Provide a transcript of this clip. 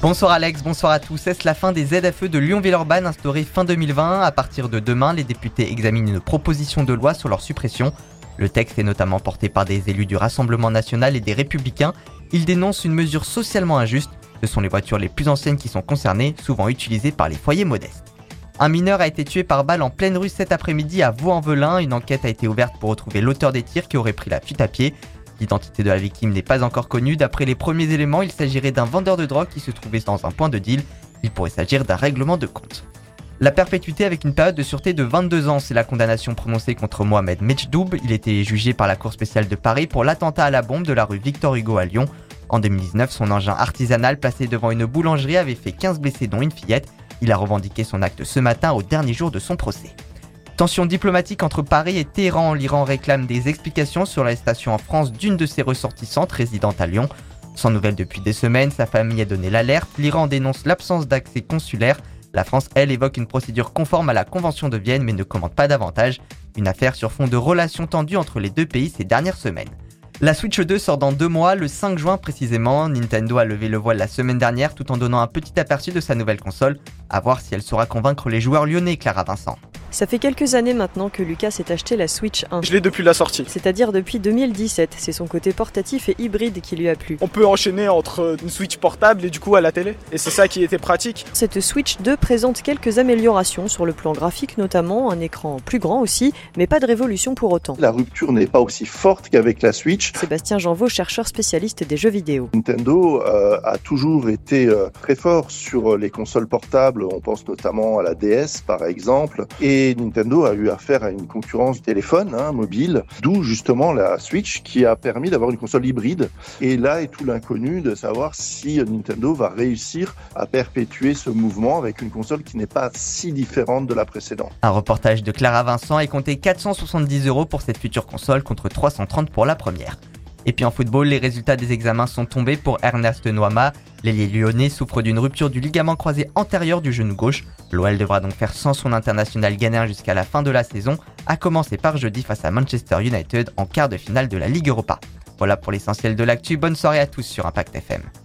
Bonsoir Alex, bonsoir à tous. Est-ce la fin des ZFE de Lyon-Villeurbanne instaurée fin 2020 ? À partir de demain, les députés examinent une proposition de loi sur leur suppression. Le texte est notamment porté par des élus du Rassemblement national et des Républicains. Ils dénoncent une mesure socialement injuste. Ce sont les voitures les plus anciennes qui sont concernées, souvent utilisées par les foyers modestes. Un mineur a été tué par balle en pleine rue cet après-midi à Vaux-en-Velin. Une enquête a été ouverte pour retrouver l'auteur des tirs qui aurait pris la fuite à pied. L'identité de la victime n'est pas encore connue. D'après les premiers éléments, il s'agirait d'un vendeur de drogue qui se trouvait dans un point de deal. Il pourrait s'agir d'un règlement de compte. La perpétuité avec une période de sûreté de 22 ans, c'est la condamnation prononcée contre Mohamed Medjdoub. Il était jugé par la Cour spéciale de Paris pour l'attentat à la bombe de la rue Victor Hugo à Lyon. En 2019, son engin artisanal placé devant une boulangerie avait fait 15 blessés dont une fillette. Il a revendiqué son acte ce matin au dernier jour de son procès. Tension diplomatique entre Paris et Téhéran. L'Iran réclame des explications sur l'arrestation en France d'une de ses ressortissantes résidentes à Lyon. Sans nouvelles depuis des semaines, sa famille a donné l'alerte. L'Iran dénonce l'absence d'accès consulaire. La France, elle, évoque une procédure conforme à la Convention de Vienne mais ne commente pas davantage. Une affaire sur fond de relations tendues entre les deux pays ces dernières semaines. La Switch 2 sort dans 2 mois, le 5 juin précisément. Nintendo a levé le voile la semaine dernière tout en donnant un petit aperçu de sa nouvelle console. À voir si elle saura convaincre les joueurs lyonnais, Clara Vincent. Ça fait quelques années maintenant que Lucas s'est acheté la Switch 1. Je l'ai depuis la sortie. C'est-à-dire depuis 2017. C'est son côté portatif et hybride qui lui a plu. On peut enchaîner entre une Switch portable et du coup à la télé. Et c'est ça qui était pratique. Cette Switch 2 présente quelques améliorations sur le plan graphique notamment, un écran plus grand aussi, mais pas de révolution pour autant. La rupture n'est pas aussi forte qu'avec la Switch. Sébastien Janvaux, chercheur spécialiste des jeux vidéo. Nintendo a toujours été très fort sur les consoles portables. On pense notamment à la DS par exemple. Et Nintendo a eu affaire à une concurrence téléphone, mobile, d'où justement la Switch qui a permis d'avoir une console hybride. Et là est tout l'inconnu de savoir si Nintendo va réussir à perpétuer ce mouvement avec une console qui n'est pas si différente de la précédente. Un reportage de Clara Vincent et compté 470 € pour cette future console contre 330 pour la première. Et puis en football, les résultats des examens sont tombés pour Ernest Noama. L'ailier lyonnais souffre d'une rupture du ligament croisé antérieur du genou gauche. L'OL devra donc faire sans son international ghanéen jusqu'à la fin de la saison, à commencer par jeudi face à Manchester United en quart de finale de la Ligue Europa. Voilà pour l'essentiel de l'actu, bonne soirée à tous sur Impact FM.